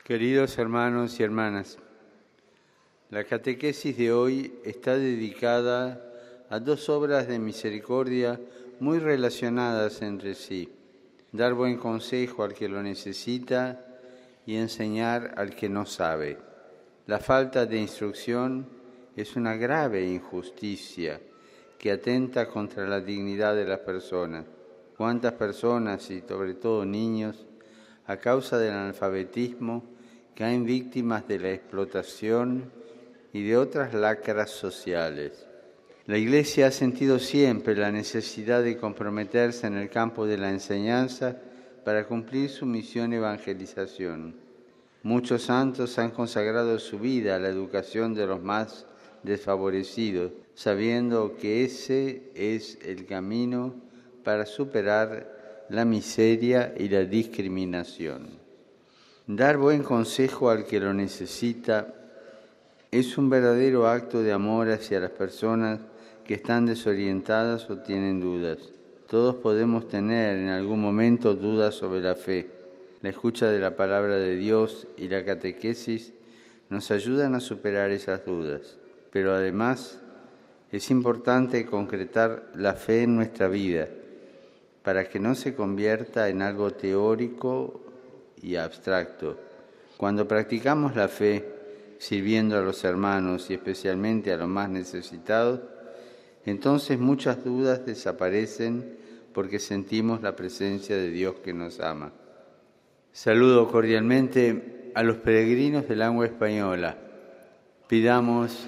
Queridos hermanos y hermanas, la catequesis de hoy está dedicada a dos obras de misericordia muy relacionadas entre sí: dar buen consejo al que lo necesita y enseñar al que no sabe. La falta de instrucción es una grave injusticia que atenta contra la dignidad de las personas. ¿Cuántas personas, y sobre todo niños, a causa del analfabetismo, caen víctimas de la explotación y de otras lacras sociales? La Iglesia ha sentido siempre la necesidad de comprometerse en el campo de la enseñanza para cumplir su misión evangelización. Muchos santos han consagrado su vida a la educación de los más desfavorecidos, sabiendo que ese es el camino para superar la miseria y la discriminación. Dar buen consejo al que lo necesita es un verdadero acto de amor hacia las personas que están desorientadas o tienen dudas. Todos podemos tener en algún momento dudas sobre la fe. La escucha de la palabra de Dios y la catequesis nos ayudan a superar esas dudas. Pero además es importante concretar la fe en nuestra vida para que no se convierta en algo teórico y abstracto. Cuando practicamos la fe, sirviendo a los hermanos y especialmente a los más necesitados, entonces muchas dudas desaparecen porque sentimos la presencia de Dios que nos ama. Saludo cordialmente a los peregrinos del Langua Española. Pidamos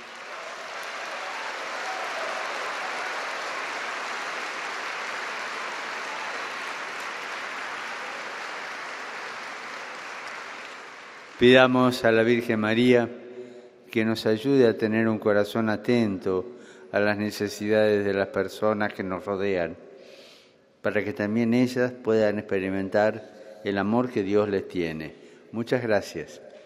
a la Virgen María que nos ayude a tener un corazón atento a las necesidades de las personas que nos rodean, para que también ellas puedan experimentar el amor que Dios les tiene. Muchas gracias.